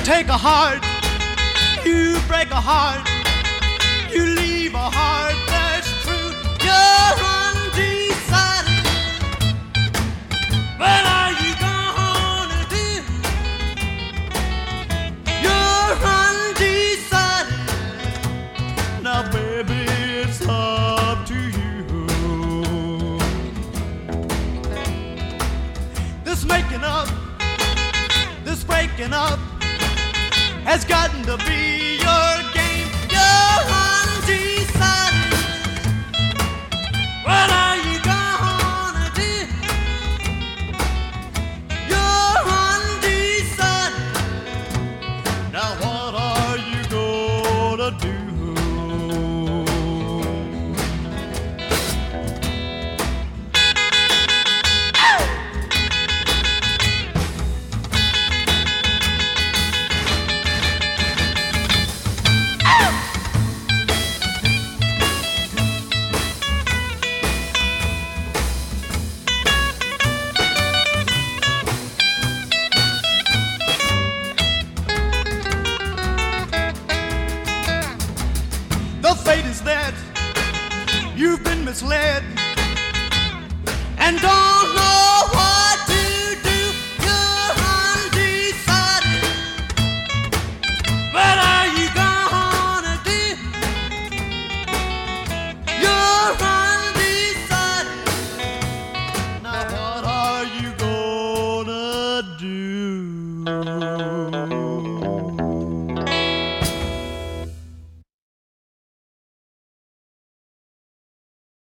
take a heart, you break a heart, you leave a heart that's true. You're undecided. What are you gonna do? You're undecided. Now, baby, it's up to you. This making up, this breaking up has gotten to be your game. You're undecided. What are you gonna do? You're undecided. Now what are you gonna do? The fate is that you've been misled and don't